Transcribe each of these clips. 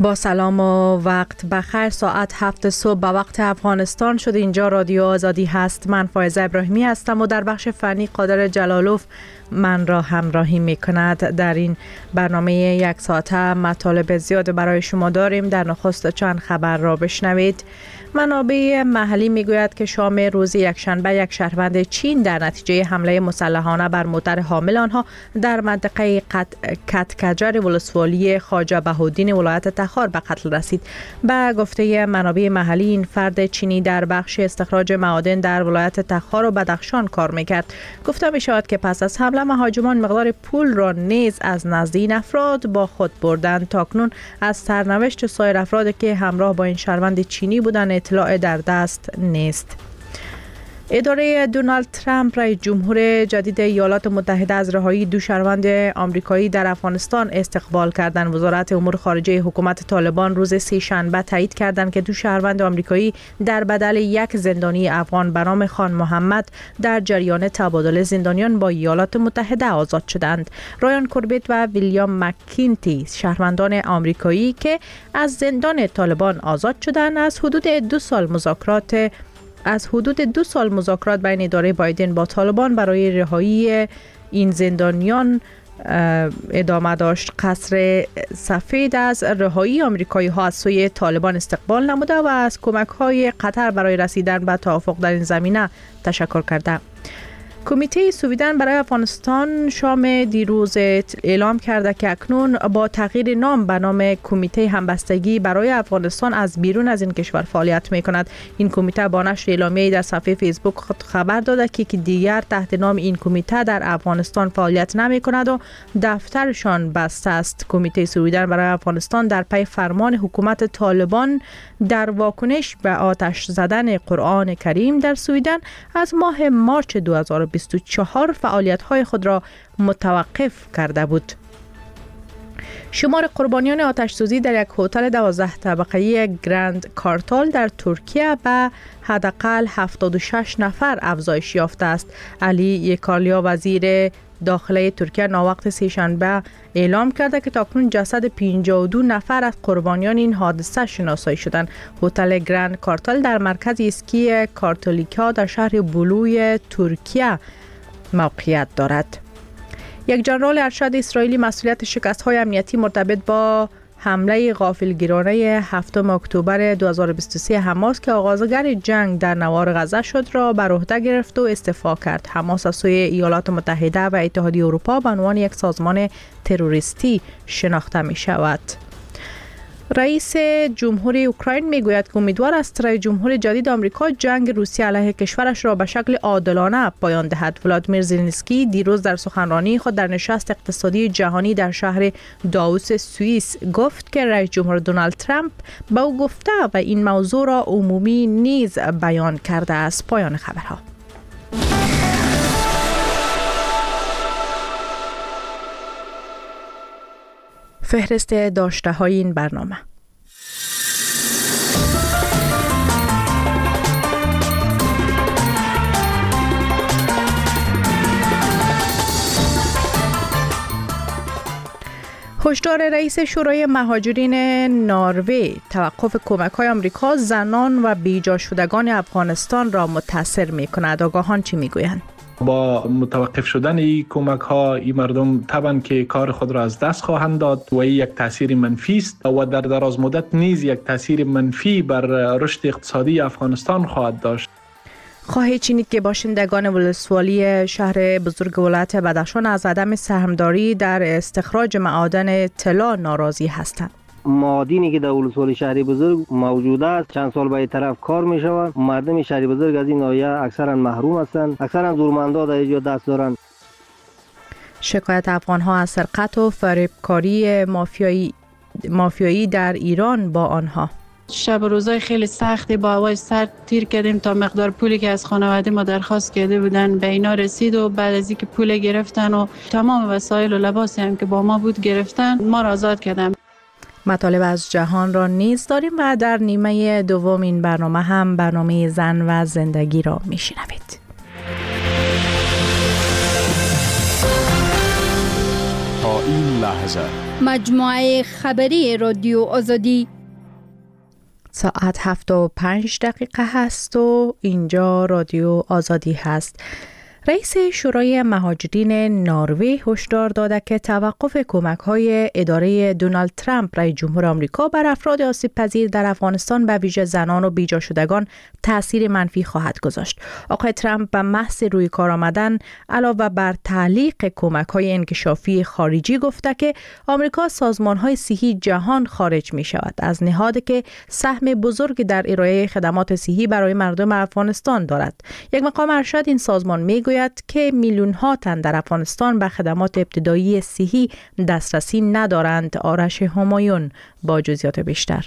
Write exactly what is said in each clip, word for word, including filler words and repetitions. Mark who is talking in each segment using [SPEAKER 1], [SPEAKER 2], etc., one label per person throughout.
[SPEAKER 1] با سلام و وقت بخیر. ساعت هفت صبح به وقت افغانستان شد. اینجا رادیو آزادی هست. من فایزه ابراهیمی هستم و در بخش فنی قادر جلالوف من را همراهی می کند. در این برنامه یک ساعته مطالب زیاد برای شما داریم. در نخست چند خبر را بشنوید. منابع محلی می گوید که شام روز یکشنبه یک شهروند چین در نتیجه حمله مسلحانه بر موتر حامل آنها در منطقه کتکجر ولسوالی خواجه بهاءالدین ولایت تخار به قتل رسید. به گفته منابع محلی این فرد چینی در بخش استخراج معادن در ولایت تخار و بدخشان کار میکرد. گفته می شود که پس از حمله مهاجمان مقدار پول را نیز از نزد این افراد با خود بردند. تاکنون از سرنوشت سایر افرادی که همراه با این شهروند چینی بودند اطلاع در دست نیست. اداره دونالد ترامپ رئیس جمهور جدید ایالات متحده از رهایی دو شهروند آمریکایی در افغانستان استقبال کردند. وزارت امور خارجه حکومت طالبان روز سه شنبه تایید کردند که دو شهروند آمریکایی در بدل یک زندانی افغان به نام خان محمد در جریان تبادل زندانیان با ایالات متحده آزاد شدند. رایان کوربیت و ویلیام مکینتی شهروندان آمریکایی که از زندان طالبان آزاد شدند از حدود دو سال مذاکرات از حدود دو سال مذاکرات بین اداره بایدن با طالبان برای رهایی این زندانیان ادامه داشت. قصر سفید از رهایی آمریکایی ها از سوی طالبان استقبال نموده و از کمک های قطر برای رسیدن به توافق در این زمینه تشکر کرده. کمیته سویدن برای افغانستان شام دیروز اعلام کرده که اکنون با تغییر نام به نام کمیته همبستگی برای افغانستان از بیرون از این کشور فعالیت می کند. این کمیته با نشر اعلامیه‌ای در صفحه فیسبوک خبر داده که دیگر تحت نام این کمیته در افغانستان فعالیت نمی کند و دفترشان بسته است. کمیته سویدن برای افغانستان در پی فرمان حکومت طالبان در واکنش به آتش زدن قرآن کریم در سویدن از ماه مارچ دو هزار و بیست و چهار فعالیت‌های خود را متوقف کرده بود. شمار قربانیان آتش‌سوزی در یک هتل دوازده طبقه‌ای گرند کارتال در ترکیه به حداقل هفتاد و شش نفر افزایش یافته است. علی یکالیا وزیر داخلی ترکیه ناوقت سه شنبه اعلام کرده که تاکنون جسد پنجاه و دو نفر از قربانیان این حادثه شناسایی شدند. هتل گرند کارتال در مرکز اسکی کارتالیکا در شهر بلوی ترکیه موقعیت دارد. یک جنرال ارشد اسرائیلی مسئولیت شکست‌های امنیتی مرتبط با حمله غافلگیرانه هفتم اکتبر دو هزار و بیست و سه حماس که آغازگر جنگ در نوار غزه شد را بر عهده گرفت و استعفا کرد. حماس از سوی ایالات متحده و اتحادیه اروپا به عنوان یک سازمان تروریستی شناخته می شود. رئیس جمهور اوکراین میگوید که امیدوار است رئیس جمهور جدید آمریکا جنگ روسیه علیه کشورش را به شکل عادلانه پایان دهد. ولادیمیر زلنسکی دیروز در سخنرانی خود در نشست اقتصادی جهانی در شهر داووس سوئیس گفت که رئیس جمهور دونالد ترامپ به او گفته و این موضوع را عمومی نیز بیان کرده است. پایان خبرها. فهرست داشته های این برنامه. هشدار رئیس شورای مهاجرین نروژ توقف کمک‌های آمریکا زنان و بیجا شدگان افغانستان را متاثر می‌کند. آگاهان چی می‌گویند؟
[SPEAKER 2] با متوقف شدن این کمک ها این مردم طبعا که کار خود را از دست خواهند داد و این یک تاثیر منفی است و در دراز مدت نیز یک تاثیر منفی بر رشد اقتصادی افغانستان خواهد داشت.
[SPEAKER 1] خواهید چینید که باشندگان ولسوالی شهر بزرگ ولایت بدخشان از عدم سهمداری در استخراج معادن طلا ناراضی هستند.
[SPEAKER 3] معادنی که در ولسوالی شهری بزرگ موجود است چند سال به طرف کار می شود. مردم شهری بزرگ از این ناحیه اکثرا محروم هستند. اکثرا زورمندا در اینجا دست دارند.
[SPEAKER 1] شکایت افغان ها از سرقت و فریبکاری مافیایی مافیایی در ایران با آنها.
[SPEAKER 4] شب و روزای خیلی سختی با هوای سرد تیر کردیم تا مقدار پولی که از خانواده ما درخواست کرده بودن به اینا رسید و بعد از اینکه پول گرفتن و تمام وسایل و لباسی هم که با ما بود گرفتن ما را آزاد کردن.
[SPEAKER 1] مطالب از جهان را نیز داریم و در نیمه دوم این برنامه هم برنامه زن و زندگی را میشنوید.
[SPEAKER 5] تا این لحظه مجموعه خبری رادیو آزادی.
[SPEAKER 1] ساعت هفت و پنج دقیقه هست و اینجا رادیو آزادی هست. رئیس شورای مهاجرین نروژ هشدار داده که توقف کمک‌های اداره دونالد ترامپ رئیس جمهور آمریکا بر افراد آسیب پذیر در افغانستان به ویژه زنان و بیجا شدگان تأثیر منفی خواهد گذاشت. آقای ترامپ به محض روی کار آمدن علاوه بر تعلیق کمک‌های انکشافی خارجی گفته که آمریکا سازمان‌های صحی جهان خارج می‌شود از نهادی که سهم بزرگ در ارائه خدمات صحی برای مردم افغانستان دارد. یک مقام ارشد این سازمان می‌گوید که میلیون ها تن در افغانستان به خدمات ابتدایی صحی دسترسی ندارند. آرش همایون با جزئیات بیشتر.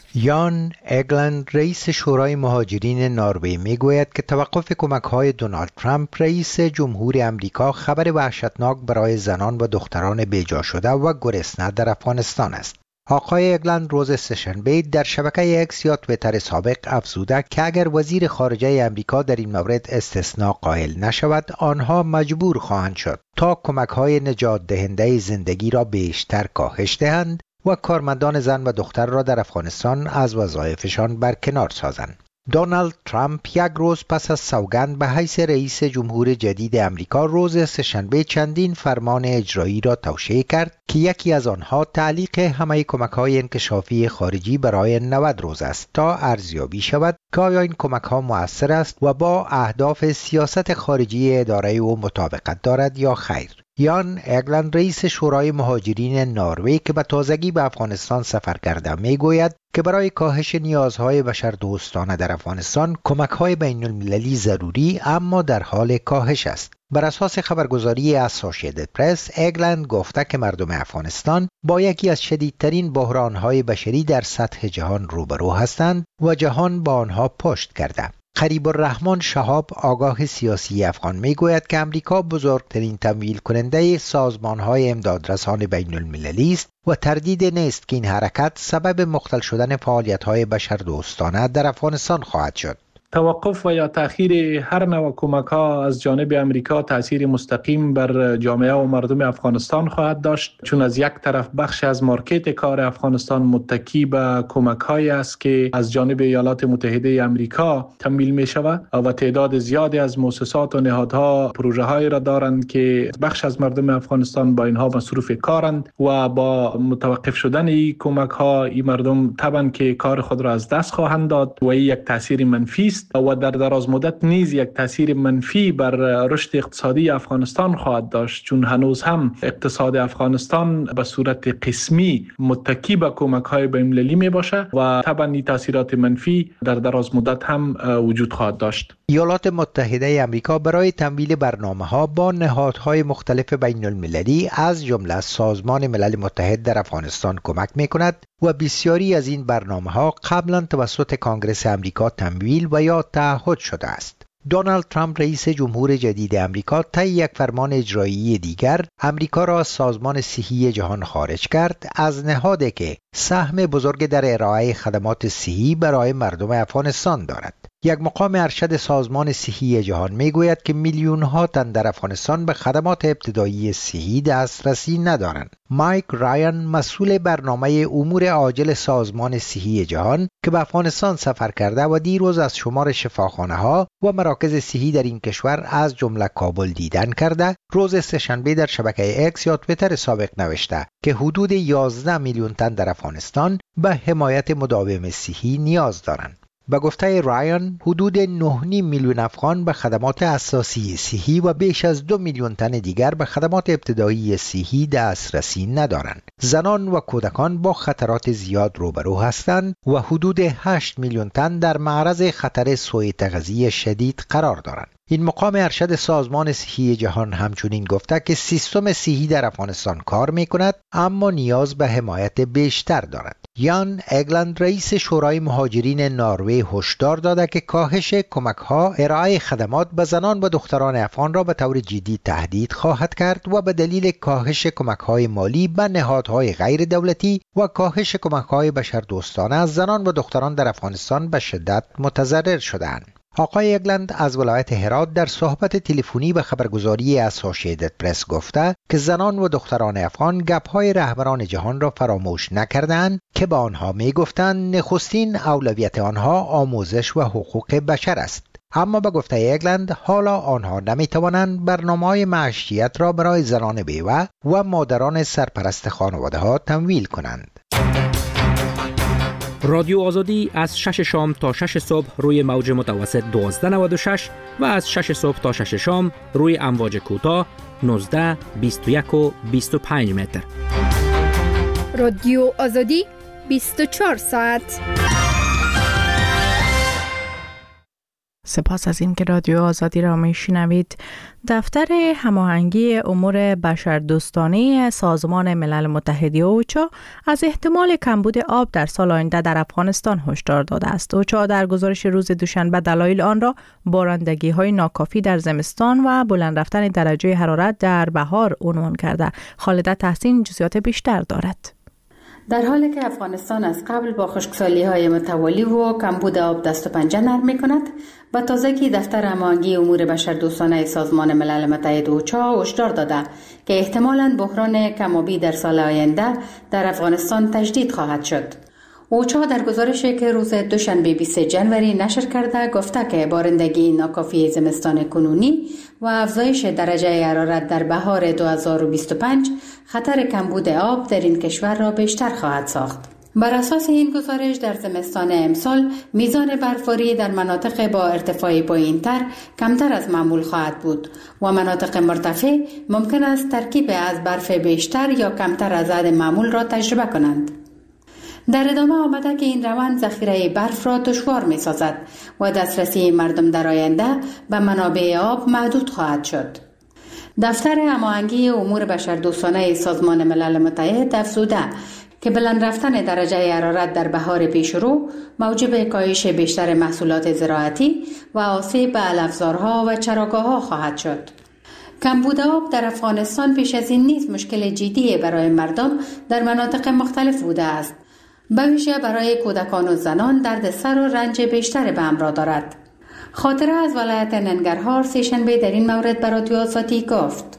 [SPEAKER 6] یان اگلند رئیس شورای مهاجرین نروژ میگوید که توقف کمک‌های دونالد ترامپ رئیس جمهور آمریکا خبر وحشتناک برای زنان و دختران بیجا شده و گرسنه در افغانستان است. آقای اگلند روز سه‌شنبه در شبکه اکس یا توییتر سابق افزوده که اگر وزیر خارجه آمریکا در این مورد استثناء قائل نشود، آنها مجبور خواهند شد تا کمک‌های نجات دهنده زندگی را بیشتر کاهش دهند و کارمندان زن و دختر را در افغانستان از وظایفشان برکنار سازند. دونالد ترامپ یک روز پس از سوگند به حیث رئیس جمهور جدید آمریکا روز سه‌شنبه چندین فرمان اجرایی را توشیح کرد که یکی از آنها تعلیق همه کمک‌های انکشافی خارجی برای نود روز است تا ارزیابی شود که آیا این کمک‌ها مؤثر است و با اهداف سیاست خارجی اداره او مطابقت دارد یا خیر. یان اگلند رئیس شورای مهاجرین نروژ که به تازگی به افغانستان سفر کرده میگوید که برای کاهش نیازهای بشردوستانه در افغانستان کمک‌های بین‌المللی ضروری اما در حال کاهش است. بر اساس خبرگزاری اسوسییتد پرس، اگلند گفته که مردم افغانستان با یکی از شدیدترین بحران‌های بشری در سطح جهان روبرو هستند و جهان با آنها پشت کرده. قریب الرحمن شهاب آگاه سیاسی افغان میگوید که امریکا بزرگترین تمویل کننده سازمان‌های امدادرسان بین المللی است و تردید نیست که این حرکت سبب مختل شدن فعالیت‌های بشردوستانه در افغانستان خواهد شد.
[SPEAKER 2] توقف و یا تأخیر هر نوع کمک‌ها از جانب امریکا تأثیر مستقیم بر جامعه و مردم افغانستان خواهد داشت، چون از یک طرف بخش از مارکت کار افغانستان متکی به کمک‌هایی است که از جانب ایالات متحده امریکا تمویل می‌شود و تعداد زیادی از مؤسسات و نهادها پروژه‌هایی را دارند که بخش از مردم افغانستان با اینها مصروف کارند و با متوقف شدن این کمک‌ها این مردم طبعاً که کار خود را از دست خواهند داد و این یک تأثیر منفی است و در دراز مدت نیز یک تاثیر منفی بر رشد اقتصادی افغانستان خواهد داشت، چون هنوز هم اقتصاد افغانستان به صورت قسمی متکی به کمک‌های بین‌المللی میباشه و طبعا این تاثیرات منفی در دراز مدت هم وجود خواهد داشت.
[SPEAKER 6] ایالات متحده آمریکا برای تمویل برنامه‌ها با نهادهای مختلف بین‌المللی از جمله سازمان ملل متحد در افغانستان کمک می‌کند و بسیاری از این برنامه‌ها قبلا توسط کانگرس آمریکا تمویل و یا تعهد شده است. دونالد ترامپ رئیس جمهور جدید آمریکا طی یک فرمان اجرایی دیگر آمریکا را از سازمان صحی جهان خارج کرد، از نهادی که سهم بزرگ در ارائه خدمات صحی برای مردم افغانستان دارد. یک مقام ارشد سازمان صحی جهان میگوید که میلیون ها تن در افغانستان به خدمات ابتدایی صحی دسترسی ندارند. مایک رایان مسئول برنامه امور عاجل سازمان صحی جهان که به افغانستان سفر کرده و دیروز از شمار شفاخانه ها و مراکز صحی در این کشور از جمله کابل دیدن کرده، روز سه‌شنبه در شبکه اکس یا توییتر سابق نوشته که حدود یازده میلیون تن در افغانستان به حمایت مداوم صحی نیاز دارند. به گفته رایان، حدود نه و نیم میلیون افغان به خدمات اساسی صحی و بیش از دو میلیون تن دیگر به خدمات ابتدایی صحی دسترسی ندارند. زنان و کودکان با خطرات زیاد روبرو هستند و حدود هشت میلیون تن در معرض خطر سوء تغذیه شدید قرار دارند. این مقام ارشد سازمان صحی جهان همچنین گفته که سیستم صحی در افغانستان کار می کند اما نیاز به حمایت بیشتر دارد. یان اگلند رئیس شورای مهاجرین نروژ هشدار داده که کاهش کمک‌ها ارائه خدمات به زنان و دختران افغان را به طور جدی تهدید خواهد کرد و به دلیل کاهش کمک‌های مالی به نهادهای غیر دولتی و کاهش کمک‌های بشردوستانه از زنان و دختران در افغانستان به شدت متضرر شدند. آقای اگلند از ولایت هرات در صحبت تلفنی به خبرگزاری اسوسییتد پرس گفته که زنان و دختران افغان گپ‌های رهبران جهان را فراموش نکردند که با آنها می‌گفتند نخستین اولویت آنها آموزش و حقوق بشر است. اما به گفته اگلند حالا آنها نمی‌توانند برنامه‌های معیشت را برای زنان بیوه و مادران سرپرست خانواده‌ها تمویل کنند.
[SPEAKER 7] رادیو آزادی از شش شام تا شش صبح روی موج متوسط دوازده نود و شش و از شش صبح تا شش شام روی امواج کوتاه نوزده، بیست و یک و بیست و پنج متر.
[SPEAKER 5] رادیو آزادی بیست و چهار ساعت.
[SPEAKER 1] سپاس از این که رادیو آزادی را میشنوید. دفتر هماهنگی امور بشردوستانه سازمان ملل متحد اوچا از احتمال کمبود آب در سال آینده در افغانستان هشدار داده است. اوچا در گزارش روز دوشنبه دلایل آن را بارندگی های ناکافی در زمستان و بلند رفتن درجه حرارت در بهار عنوان کرده. خالده تحسین جزئیات بیشتر دارد.
[SPEAKER 8] در حالی که افغانستان از قبل با خشکسالی‌های متوالی و کمبود آب دست و پنجه نرم می‌کند، با تازگی دفتر هماهنگی امور بشردوستانه سازمان ملل متحد اوچا هشدار داده که احتمالاً بحران کم‌آبی در سال آینده در افغانستان تجدید خواهد شد. اوچا در گزارشی که روز دوشنبه بیست جنوری نشر کرده گفته که بارندگی ناکافی زمستان کنونی و افزایش درجه حرارت در بهار دو هزار و بیست و پنج خطر کمبود آب در این کشور را بیشتر خواهد ساخت. بر اساس این گزارش در زمستان امسال میزان برفباری در مناطق با ارتفاع پایین‌تر کمتر از معمول خواهد بود و مناطق مرتفع ممکن است ترکیب از برف بیشتر یا کمتر از حد معمول را تجربه کنند. در ادامه آمده که این روند ذخیره برف را دشوار می سازد و دسترسی مردم در آینده به منابع آب محدود خواهد شد. دفتر هماهنگی امور بشردوستانه سازمان ملل متحد افزوده که بلند رفتن درجه حرارت در بهار پیشرو موجب کاهش بیشتر محصولات زراعتی و آسیب به علفزارها و چراگاه‌ها خواهد شد. کمبود آب در افغانستان پیش از این نیز مشکل جدی برای مردم در مناطق مختلف بوده است. به ویژه برای کودکان و زنان درد سر و رنج بیشتر به همراه دارد. خاطره از ولایت ننگرهار سه‌شنبه در این مورد به رادیو آزادی گفت: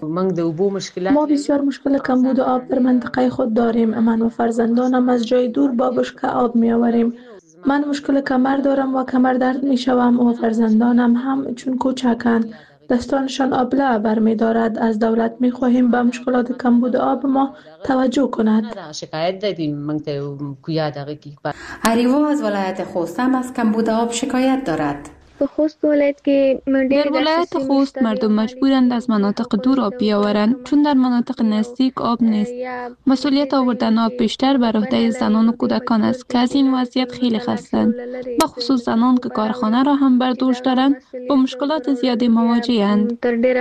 [SPEAKER 9] ما بسیار مشکل کمبود آب در منطقه خود داریم. من و فرزندانم از جای دور با بشکه آب می آوریم. من مشکل کمر دارم و کمر درد می شوم و فرزندانم هم چون کوچکند دستانشان آبله برمی دارد. از دولت می خواهیم به مشکلات کمبود آب ما توجه کند.
[SPEAKER 8] هریوا از ولایت خوست هم از کمبود آب شکایت دارد.
[SPEAKER 10] در ولایت خوست مردم مجبورند از مناطق دور آب بیاورند چون در مناطق نزدیک آب نیست. مسئولیت آوردن آب بیشتر بر عهده زنان و کودکان است که از این وضعیت خیلی خستند. به خصوص زنان که کارخانه را هم بر دوش دارند با مشکلات زیادی مواجه‌اند.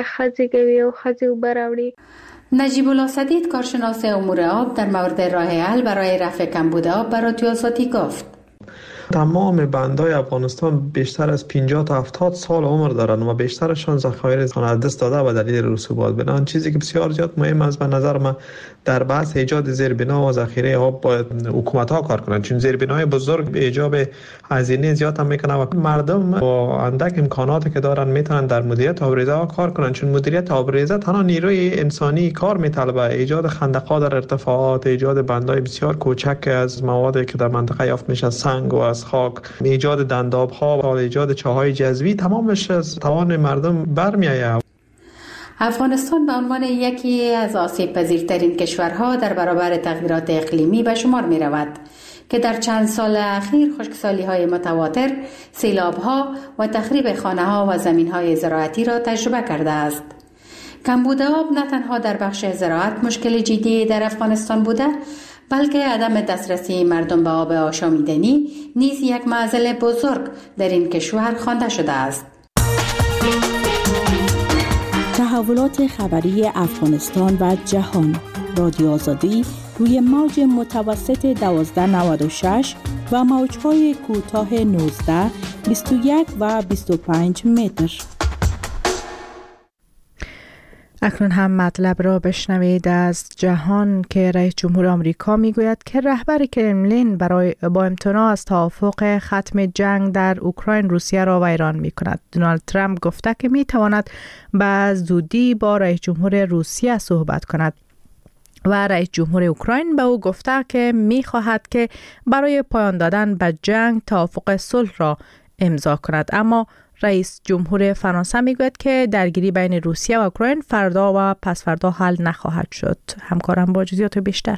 [SPEAKER 8] نجیب الله سدید کارشناس امور آب در مورد راه حل برای رفع کمبود آب بر رادیو آزادی گفت:
[SPEAKER 11] تمام بندهای افغانستان بیشتر از پنجاه تا هفتاد سال عمر دارند و بیشترشان ذخایر از دست داده و دلیل رسوبات. بنابراین چیزی که بسیار زیاد مهم است به نظر من در بحث ایجاد زیربنا و ذخیره آب باید حکومت‌ها کار کنند، چون زیربناهای بزرگ به ایجاب هزینه زیاد هم میکنه و مردم با اندک امکاناتی که دارن میتونن در مدیریت آبریزه ها کار کنند، چون مدیریت آبریزه تنها نیروی انسانی کار میطلبه. ایجاد خندق‌ها در ارتفاعات، ایجاد بندهای بسیار کوچک از موادی که در منطقه یافت میشه، سنگ و از خاک، ایجاد دنداب‌ها و ایجاد چاهای جذبی، تمامش از توان مردم برمیآید.
[SPEAKER 8] افغانستان به عنوان یکی از آسیب پذیرترین کشورها در برابر تغییرات اقلیمی به شمار می رود که در چند سال اخیر خشکسالی‌های متواتر، سیلاب‌ها و تخریب خانه‌ها و زمین‌های زراعتی را تجربه کرده است. کمبود آب نه تنها در بخش زراعت مشکل جدی در افغانستان بوده، بلکه عدم دسترسی مردم به آب آشامیدنی نیز یک معضل بزرگ در این کشور خوانده شده است.
[SPEAKER 12] تحولات خبری افغانستان و جهان. رادیو آزادی روی موج متوسط دوازده نود و شش و موج‌های کوتاه نوزده، بیست و یک و بیست و پنج متر.
[SPEAKER 1] اکنون هم مطلب را بشنوید از جهان که رئیس جمهور آمریکا میگوید که رهبر کرملین برای با امتناع از توافق ختم جنگ در اوکراین روسیه را ویران می کند. دونالد ترامپ گفته که می تواند به زودی با رئیس جمهور روسیه صحبت کند و رئیس جمهور اوکراین به او گفته که می خواهد که برای پایان دادن به جنگ توافق صلح را امضا کند. اما رئیس جمهور فرانسه میگوید که درگیری بین روسیه و اوکراین فردا و پس فردا حل نخواهد شد. همکارم با جزئیات بیشتر.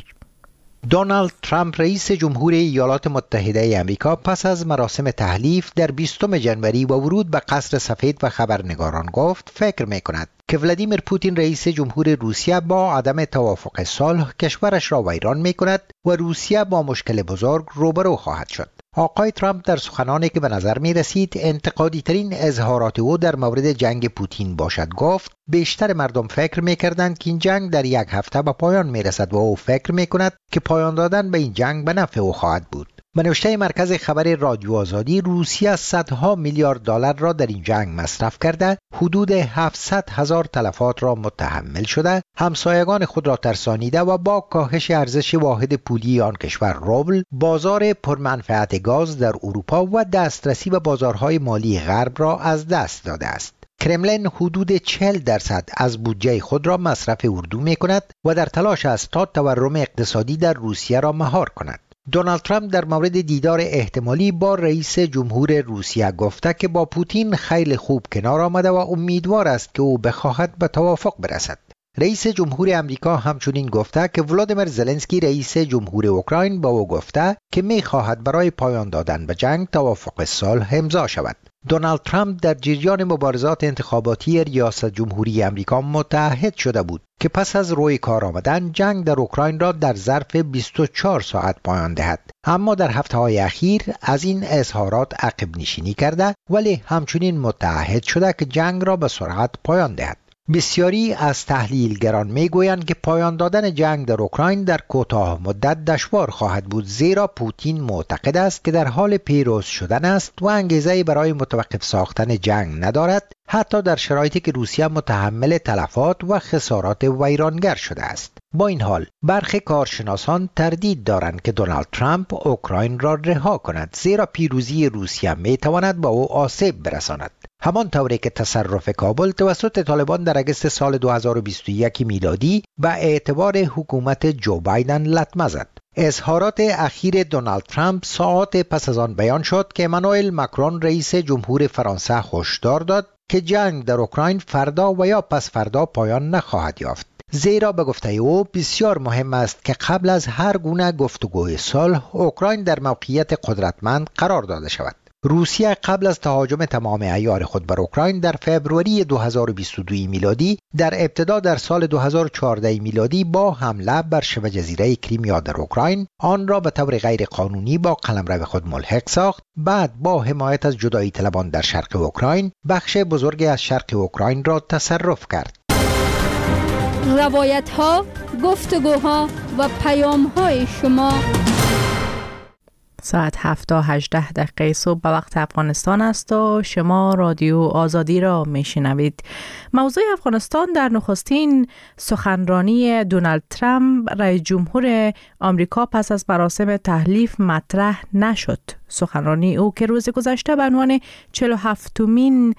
[SPEAKER 6] دونالد ترامپ رئیس جمهور ایالات متحده آمریکا پس از مراسم تحلیف در بیستم ژانویه و ورود به قصر سفید و خبرنگاران گفت فکر می‌کند که ولادیمیر پوتین رئیس جمهور روسیه با عدم توافق صلح کشورش را ویران می‌کند و روسیه با مشکل بزرگ روبرو خواهد شد. آقای ترامپ در سخنانی که به نظر می رسید انتقادی ترین اظهارات او در مورد جنگ پوتین باشد گفت بیشتر مردم فکر می کردند که این جنگ در یک هفته به پایان می رسد و او فکر می کند که پایان دادن به این جنگ به نفع او خواهد بود. به نوشته مرکز خبر رادیو آزادی، روسیه صدها میلیارد دلار را در این جنگ مصرف کرده، حدود هفتصد هزار تلفات را متحمل شده، همسایگان خود را ترسانیده و با کاهش ارزش واحد پولی آن کشور روبل، بازار پرمنفعت گاز در اروپا و دسترسی به بازارهای مالی غرب را از دست داده است. کرملین حدود چهل درصد از بودجه خود را مصرف اردو می کند و در تلاش است تا تورم اقتصادی در روسیه را مهار کند. دونالد ترامپ در مورد دیدار احتمالی با رئیس جمهور روسیه گفته که با پوتین خیلی خوب کنار آمده و امیدوار است که او بخواهد به توافق برسد. رئیس جمهور آمریکا همچنین گفته که ولادیمیر زلنسکی رئیس جمهور اوکراین با او گفته که می‌خواهد برای پایان دادن به جنگ توافق صلح امضا شود. دونالد ترامپ در جریان مبارزات انتخاباتی ریاست جمهوری آمریکا متعهد شده بود که پس از روی کار آمدن جنگ در اوکراین را در ظرف بیست و چهار ساعت پایان دهد، اما در هفته‌های اخیر از این اظهارات عقب نشینی کرده ولی همچنین متعهد شده که جنگ را به سرعت پایان دهد. بسیاری از تحلیلگران میگویند که پایان دادن جنگ در اوکراین در کوتاه مدت دشوار خواهد بود، زیرا پوتین معتقد است که در حال پیروز شدن است و انگیزه‌ای برای متوقف ساختن جنگ ندارد، حتی در شرایطی که روسیه متحمل تلفات و خسارات ویرانگر شده است. با این حال برخی کارشناسان تردید دارند که دونالد ترامپ اوکراین را رها کند، زیرا پیروزی روسیه میتواند به او آسیب برساند، همان طوری که تصرف کابل توسط طالبان در اگست سال دو هزار و بیست و یک میلادی به اعتبار حکومت جو بایدن لطمه زد. اظهارات اخیر دونالد ترامپ ساعات پس از آن بیان شد که امانوئل ماکرون رئیس جمهور فرانسه هشدار داد که جنگ در اوکراین فردا و یا پس فردا پایان نخواهد یافت، زیرا به گفته او بسیار مهم است که قبل از هر گونه گفتگوی صلح اوکراین در موقعیت قدرتمند قرار داده شود. روسیه قبل از تهاجم تمام عیار خود بر اوکراین در فوریه دو هزار و بیست و دو میلادی در ابتدا در سال دو هزار و چهارده میلادی با حمله بر شبه جزیره کریمیا در اوکراین آن را به طور غیر قانونی با قلمرو خود ملحق ساخت. بعد با حمایت از جدایی طلبان در شرق اوکراین بخش بزرگی از شرق اوکراین را تصرف کرد.
[SPEAKER 5] روایت ها، گفتگوها و پیام های شما.
[SPEAKER 1] ساعت هفت تا هجده دقیقه صبح به وقت افغانستان است و شما رادیو آزادی را میشنوید. موضوع افغانستان در نخستین سخنرانی دونالد ترامپ رئیس جمهور آمریکا پس از مراسم تحلیف مطرح نشد. سخنرانی او که روز گذشته به عنوان چهل و هفتمین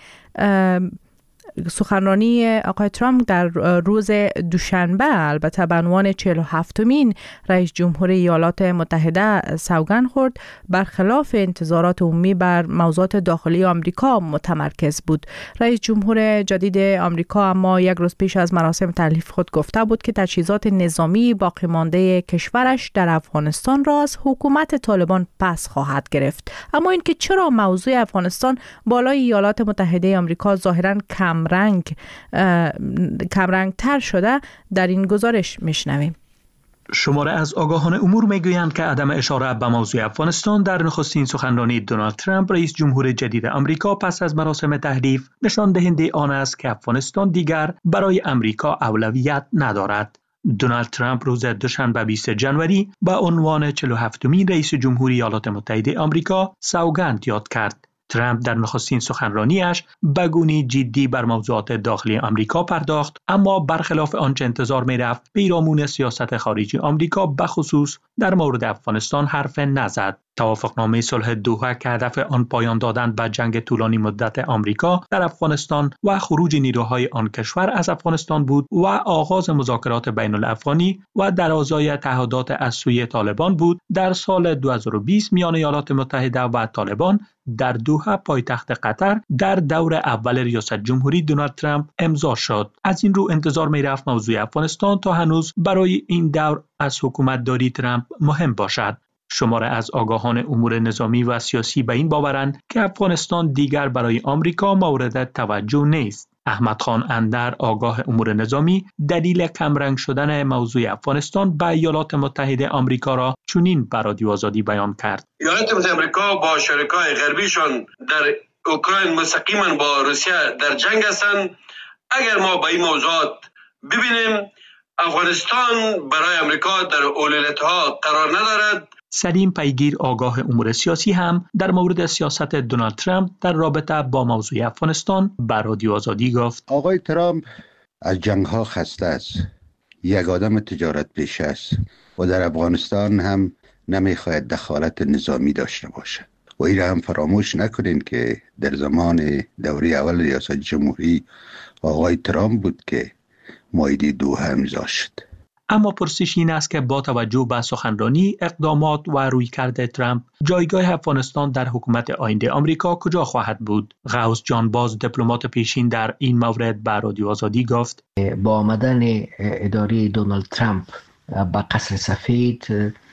[SPEAKER 1] سخنرانی آقای ترامپ در روز دوشنبه البته به عنوان چهل و هفتمین رئیس جمهور ایالات متحده سوگند خورد، برخلاف انتظارات عمومی بر موضوعات داخلی آمریکا متمرکز بود. رئیس جمهور جدید آمریکا اما یک روز پیش از مراسم تحلیف خود گفته بود که تجهیزات نظامی باقی مانده کشورش در افغانستان را از حکومت طالبان پس خواهد گرفت. اما اینکه چرا موضوع افغانستان بالای ایالات متحده آمریکا ظاهراً کم رنگ کمرنگ تر شده در این گزارش میشنویم.
[SPEAKER 13] شماره از آگاهان امور میگویند که عدم اشاره به موضوع افغانستان در نخستین سخنرانی دونالد ترامپ رئیس جمهور جدید آمریکا پس از مراسم تحلیف نشان دهنده آن است که افغانستان دیگر برای آمریکا اولویت ندارد. دونالد ترامپ روز دوشنبه بیست ژانویه به عنوان چهل و هفتمین رئیس جمهور ایالات متحده آمریکا سوگند یاد کرد. ترامپ در نخستین سخنرانیش به گونه‌ای جدی بر موضوعات داخلی آمریکا پرداخت، اما برخلاف آنچه انتظار می‌رفت پیرامون سیاست خارجی آمریکا به خصوص در مورد افغانستان حرف نزد. توافقنامه صلح دوحه که هدف آن پایان دادن به جنگ طولانی مدت آمریکا در افغانستان و خروج نیروهای آن کشور از افغانستان بود و آغاز مذاکرات بین الافغانی و درازای تعهدات از سوی طالبان بود، در سال دو هزار و بیست میان ایالات متحده و طالبان در دوحه پایتخت قطر در دور اول ریاست جمهوری دونالد ترامپ امضا شد. از این رو انتظار می رفت موضوع افغانستان تا هنوز برای این دور از حکومت داری ترامپ مهم باشد. شماره از آگاهان امور نظامی و سیاسی به این باورند که افغانستان دیگر برای آمریکا مورد توجه نیست. احمد خان اندر، آگاه امور نظامی، دلیل کمرنگ شدن موضوع افغانستان به ایالات متحده آمریکا را چنین بر رادیو آزادی بیان کرد.
[SPEAKER 14] ایالات متحده آمریکا با شرکای غربیشان در اوکراین مستقیما با روسیه در جنگ هستند. اگر ما به این موضوعات ببینیم، افغانستان برای آمریکا در اولویت‌ها قرار ندارد.
[SPEAKER 13] سلیم پیگیر، آگاه امور سیاسی، هم در مورد سیاست دونالد ترامپ در رابطه با موضوع افغانستان بر رادیو آزادی گفت:
[SPEAKER 15] آقای ترامپ از جنگ‌ها خسته است، یک آدم تجارت پیشه است و در افغانستان هم نمیخواهد دخالت نظامی داشته باشد. و این را هم فراموش نکنین که در زمان دوره اول ریاست جمهوری آقای ترامپ بود که معاهده دوحه امضا شد.
[SPEAKER 13] اما پرسش این است که با توجه به سخنرانی، اقدامات و رویکرد ترامپ، جایگاه افغانستان در حکومت آینده آمریکا کجا خواهد بود؟ غوث جان باز، دیپلمات پیشین، در این مورد به رادیو آزادی گفت:
[SPEAKER 16] با آمدن اداره دونالد ترامپ به قصر سفید،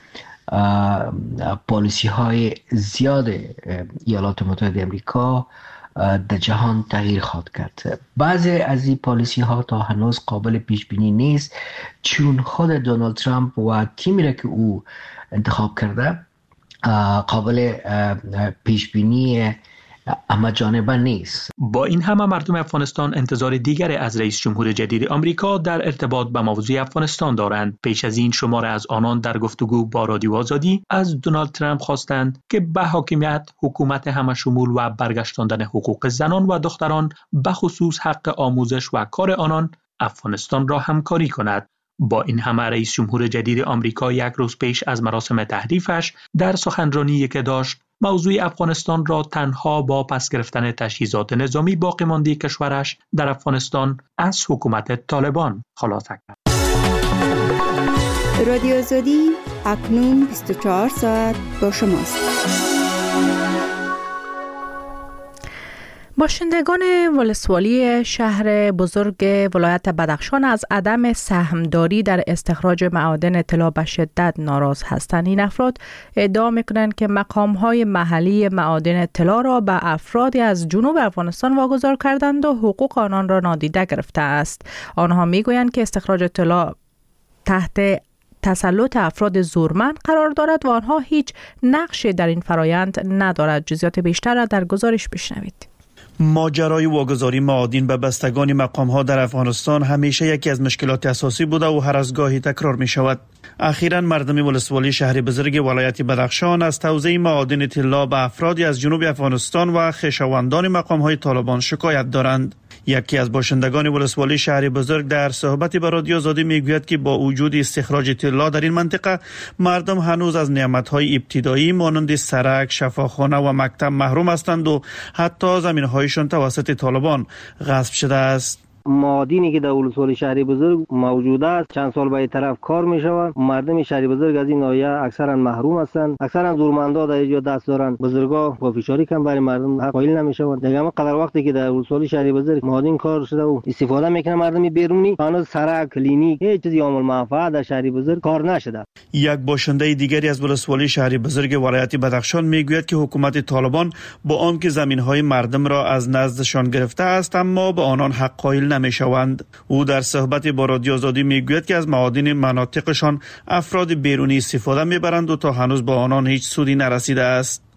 [SPEAKER 16] پالیسی های زیاد ایالات متحده آمریکا در جهان تغییر خواهد کرد. بعضی از این پالیسی ها تا هنوز قابل پیش بینی نیست، چون خود دونالد ترامپ و تیمی را که او انتخاب کرده قابل پیش بینی همه جانبه نیست.
[SPEAKER 13] با این همه مردم افغانستان انتظار دیگر از رئیس جمهور جدید آمریکا در ارتباط به موضوع افغانستان دارند. پیش از این شماره از آنان در گفتگو با رادیو آزادی از دونالد ترامپ خواستند که به حاکمیت، حکومت همه شمول و برگشتاندن حقوق زنان و دختران، به خصوص حق آموزش و کار آنان، افغانستان را همکاری کند. با این همه رئیس جمهور جدید آمریکا یک روز پیش از مراسم تحریفش در سخنرانی که داشت، موضوع افغانستان را تنها با پس گرفتن تجهیزات نظامی باقی مانده کشورش در افغانستان از حکومت طالبان خلاصه کرد.
[SPEAKER 17] رادیو آزادی اکنون بیست و چهار ساعت با شماست.
[SPEAKER 1] باشندگان ولسوالی شهر بزرگ ولایت بدخشان از عدم سهمداری در استخراج معادن طلا به شدت ناراض هستند. این افراد ادعا میکنند که مقام‌های محلی معادن طلا را به افرادی از جنوب افغانستان واگذار کردند و حقوق آنان را نادیده گرفته است. آنها میگویند که استخراج طلا تحت تسلط افراد زورمند قرار دارد و آنها هیچ نقشی در این فرایند ندارد. جزئیات بیشتر را در گزارش بشنوید.
[SPEAKER 18] ماجرای واگذاری معادن به بستگان مقام‌ها در افغانستان همیشه یکی از مشکلات اساسی بوده و هر از گاهی تکرار می شود. اخیراً مردم ولسوالی شهر بزرگ ولایت بدخشان از توزیع معادن طلا به افرادی از جنوب افغانستان و خویشاوندان مقام‌های طالبان شکایت دارند. یکی از باشندگان ولسوالی شهر بزرگ در صحبتی با رادیو آزادی میگوید که با وجود استخراج طلا در این منطقه، مردم هنوز از نعمت‌های ابتدایی مانند سرک، شفاخانه و مکتب محروم هستند و حتی زمین‌هایشان توسط طالبان غصب شده است.
[SPEAKER 3] معادنی که در ولسوالی شهر بزرگ موجود است چند سال به طرف کار می شود. مردم شهر بزرگ از این ناحیه اکثرا محروم هستند. اکثرا زورمندا در اینجا دست دارند. بزرگا با فشاری کم برای مردم حق قائل نمی شوند. دیگه قدر وقتی که در ولسوالی شهر بزرگ معادن کار شده و استفاده میکنه مردم بیرونی، هنوز سرک، کلینیک، هیچ چیزی عامل منفعت در شهر بزرگ کار نشده.
[SPEAKER 18] یک باشنده دیگری از ولسوالی شهر بزرگ ولایت بدخشان میگوید که حکومت طالبان با آنکه زمین‌های مردم را از نزدشان گرفته است، اما به آنان حق قائل نمیشوند. او در صحبتی با رادیو آزادی میگوید که از معادن مناطقشان افراد بیرونی استفاده میبرند و تا هنوز با آنان هیچ سودی نرسیده است.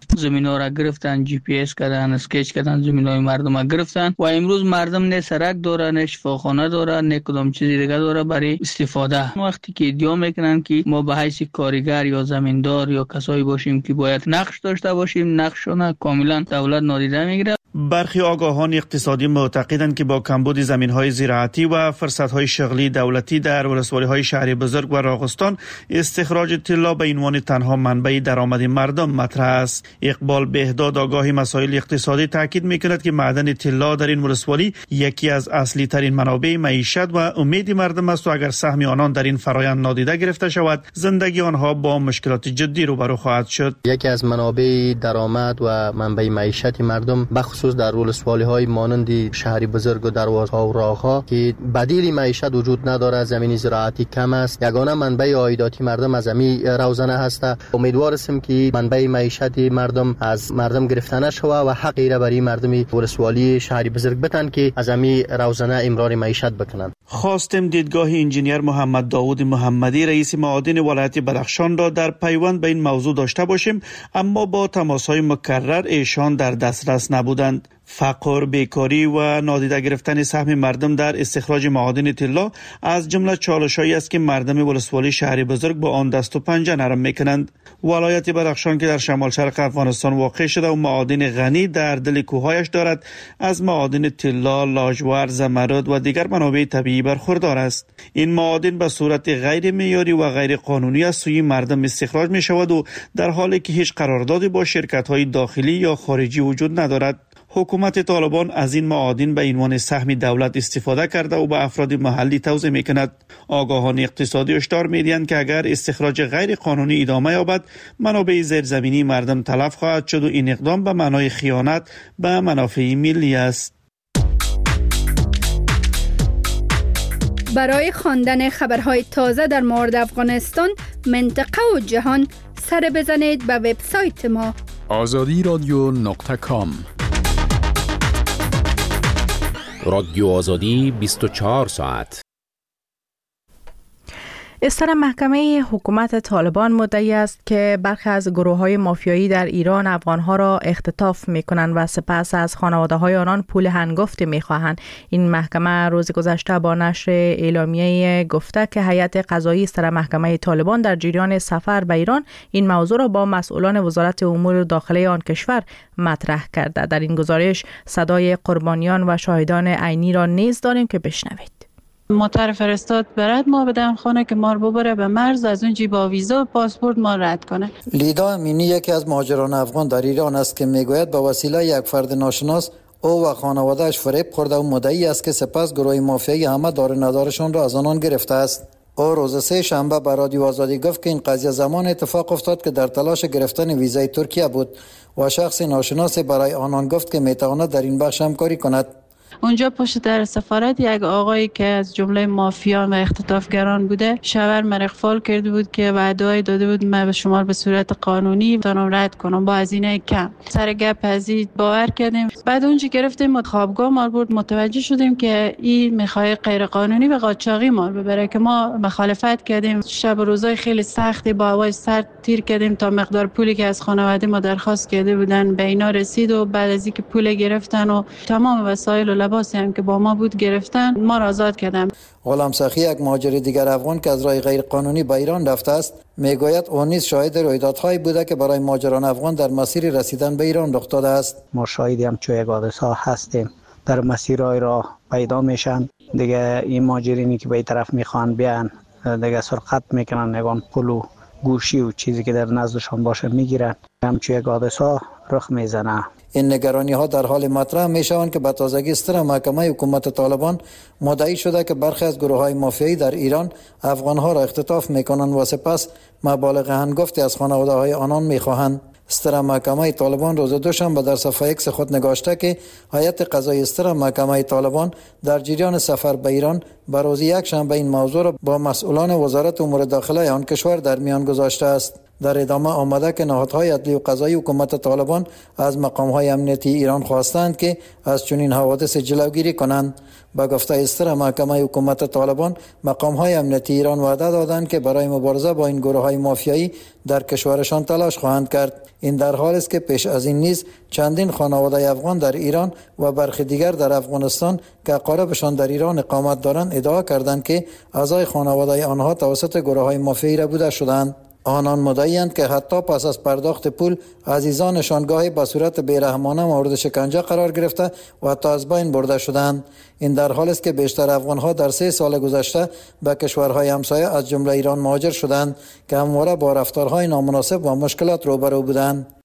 [SPEAKER 19] زمینا را گرفتن، جی پی اس کردن، اسکیچ کردن، زمینای مردم را گرفتن و امروز مردم نه سرک داره، نه شفاخانه داره، نه کدام چیزی دیگه داره برای استفاده. وقتی که ادعا میکنن که ما به حیث کارگر یا زمیندار یا کسایی باشیم که باید نقش داشته باشیم، نقشونه کاملا دولت نادیده میگیره.
[SPEAKER 18] برخی آگاهان اقتصادی معتقدند که با کمبود زمین‌های زراعتی و فرصت‌های شغلی دولتی در ولسوالی‌های شهر بزرگ و راغستان، استخراج طلا به عنوان تنها منبع درآمد مردم مطرح است. اقبال بهداد آگاه مسائل اقتصادی تاکید می‌کند که معدن طلا در این ولسوالی یکی از اصلی ترین منابع معیشت و امید مردم است و اگر سهم آنان در این فرآیند نادیده گرفته شود، زندگی آنها با مشکلات جدی روبرو خواهد شد.
[SPEAKER 20] یکی از منابع درآمد و منبع معیشت مردم بخصوص در ولسوالی‌های مانند شهر بزرگ و دروازها و راه‌ها که بدیل معیشت وجود نداره، زمین زراعتی کم است، یگانه منبع عایداتی مردم از همین روزنه هست. امیدوار هستم که منبع معیشت مردم از مردم گرفته نشود و حقی را برای مردم ولسوالی شهر بزرگ بدن که از همین روزنه امرار معیشت بکنند.
[SPEAKER 18] خواستم دیدگاه انجینیر محمد داوود محمدی رئیس معادن ولایت بدخشان را در پیوند به این موضوع داشته باشیم، اما با تماس‌های مکرر ایشان در دسترس نبودند. فقر، بیکاری و نادیده گرفتن سهم مردم در استخراج معادن طلا از جمله چالش‌هایی است که مردم ولسوالی شهر بزرگ با آن دست و پنجه نرم می‌کنند. ولایت بدخشان که در شمال شرق افغانستان واقع شده و معادن غنی در دل کوههایش دارد، از معادن طلا، لاجورد، زمرد و دیگر منابع طبیعی برخوردار است. این معادن به صورت غیر معیاری و غیر قانونی از سوی مردم استخراج می‌شود و در حالی که هیچ قراردادی با شرکت‌های داخلی یا خارجی وجود ندارد. حکومت طالبان از این معادن به عنوان سهم دولت استفاده کرده و به افراد محلی توزیع می‌کند. آگاهان اقتصادی هشدار می‌دهند که اگر استخراج غیر قانونی ادامه یابد، منابع زیرزمینی مردم تلف خواهد شد و این اقدام به معنای خیانت به منافع ملی است.
[SPEAKER 5] برای خواندن خبرهای تازه در مورد افغانستان، منطقه و جهان، سر بزنید به وبسایت ما
[SPEAKER 21] آزادی رادیو نقطه کام.
[SPEAKER 7] رادیو آزادی بیست و چهار ساعت.
[SPEAKER 1] استر محکمه حکومت طالبان مدعی است که برخی از گروه‌های مافیایی در ایران افغان‌ها را اختطاف می‌کنند و سپس از خانواده‌های آنان پول هنگفتی می‌خواهند. این محکمه روز گذشته با نشر اعلامیه گفته که هیئت قضایی استر محکمه طالبان در جریان سفر به ایران این موضوع را با مسئولان وزارت امور داخلی آن کشور مطرح کرده. در این گزارش صدای قربانیان و شاهدان عینی را نیز داریم که بشنوید.
[SPEAKER 4] موتر فرستاد برد ما بدم خانه که ما رو ببره به مرز، از اونجی با ویزا و پاسپورت ما رد کنه.
[SPEAKER 22] لیدا امینی یکی از مهاجران افغان در ایران است که میگوید به وسیله یک فرد ناشناس او و خانواده‌اش فریب خورده و مدعی است که سپس گروه مافیایی همه دار ندارشان را از آنان گرفته است. او روز سه شنبه به رادیو آزادی گفت که این قضیه زمان اتفاق افتاد که در تلاش گرفتن ویزای ترکیه بود و شخص ناشناس برای آنان گفت که میتواند در این بخش همکاری کند.
[SPEAKER 4] اونجا پشت در سفارت یک آقایی که از جمله مافیان و اختطافگران بوده شاور مرغفال کرده بود که وعده‌ای داده بود من به شما به صورت قانونی تانم رد کنم با هزینه کم. سر گپ ازی باور کردیم. بعد اونجا گرفتیم خوابگاه ما بود، متوجه شدیم که این میخوای غیر قانونی به قاچاقی ما ببره که ما مخالفت کردیم. شب و روزای خیلی سختی با هوای سرد تیر کردیم تا مقدار پولی که از خانواده ما درخواست کرده بودن به اینا رسید و بعد از اینکه پول گرفتن و تمام وسایل و لباسی هم که با ما بود گرفتن، ما را آزاد کردن.
[SPEAKER 22] غلام سخی یک مهاجر دیگر افغان که از راه غیر قانونی به ایران رفته است میگوید او نیز شاهد رویدادهایی بوده که برای مهاجران افغان در مسیر رسیدن به ایران رخ داده است.
[SPEAKER 23] ما شاهدی هم چوی حادثه هستیم، در مسیرهای راه پیدا میشن دیگه. این مهاجرینی که به این طرف میخوان بیان دیگه سرقت میکنن، نگان پول و گوشی و چیزی که در نزدشان باشه میگیرن، هم چوی حادثه رخ میزنه.
[SPEAKER 22] این نگرانی ها در حال مطرح می شوند که به تازگی استر محکمه حکومت طالبان مدعی شده که برخی از گروه های مافیایی در ایران افغان ها را اختطاف می کنند و سپس مبالغ هنگفتی از خانواده های آنان می خواهند. استر محکمه طالبان روز دوشنبه در صفحه ایکس خود نگاشته که هیئت قضایی استر محکمه طالبان در جریان سفر به ایران به روز یک شنبه این موضوع را با مسئولان وزارت امور داخلی آن کشور در میان گذاشته است. در ادامه آمده که نهادهای عدلی و قضایی حکومت طالبان از مقامهای امنیتی ایران خواستند که از چنین حوادث جلوگیری کنند. با گفته استر محکمه حکومت طالبان، مقامهای امنیتی ایران وعده دادند که برای مبارزه با این گروه‌های مافیایی در کشورشان تلاش خواهند کرد. این در حالی است که پیش از این نیز چندین خانواده افغان در ایران و برخی دیگر در افغانستان که اقاربشان در ایران اقامت دارند ادعا کردند که اعضای خانواده آنها توسط گروه‌های مافیایی ربوده شدند. آنان مدعی‌اند که حتی پس از پرداخت پول عزیزانشان گاهی به صورت بیرحمانه مورد شکنجه قرار گرفته و حتی از بین برده شدند. این در حالی است که بیشتر افغان‌ها در سه سال گذشته به کشورهای همسایه از جمله ایران مهاجر شدند که همواره با رفتارهای نامناسب و مشکلات روبرو بودند.